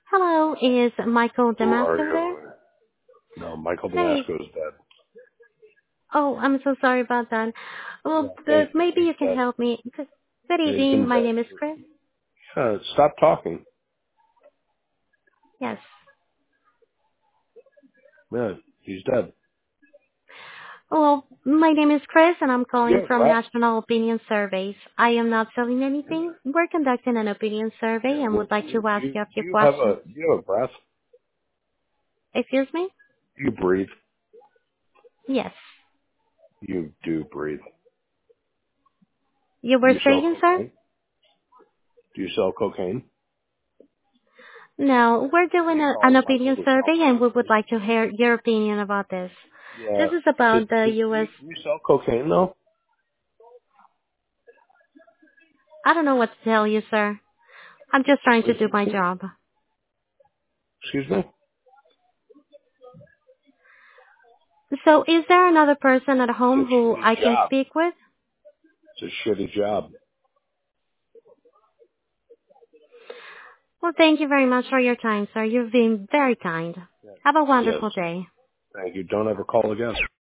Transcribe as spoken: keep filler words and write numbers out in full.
Hello, is Michael Who are Damasco there? you? No, Michael Hey. Damasco is dead. Oh, I'm so sorry about that. Yeah, Well, he's, the, maybe he's you can dead. help me. Good good Yeah, he's evening. been My dead. name is Chris. Uh, stop talking. Yes. Yeah, he's dead. Well, my name is Chris, and I'm calling Yeah, from what? National Opinion Surveys. I am not selling anything. We're conducting an opinion survey Yeah, and well, would like do to you, do ask you, you a do few you have a, questions. do you have a breath? Excuse me? Do you breathe? Yes. You do breathe. You Do were you sell saying, sir? cocaine? Do you sell cocaine? No, we're Are doing you a, an calling Michael opinion to sell survey, and we would cocaine? like to hear your opinion about this. Yeah. This is So, about the so do, U you, S. do you sell cocaine, though? I don't know what to tell you, sir. I'm just trying to do Listen my to me. job. Excuse me? So is there another person at home It's a who I shitty can job. speak with? It's a shitty job. Well, thank you very much for your time, sir. You've been very kind. Yeah. Have a Yes. wonderful day. Thank you. Don't ever call again.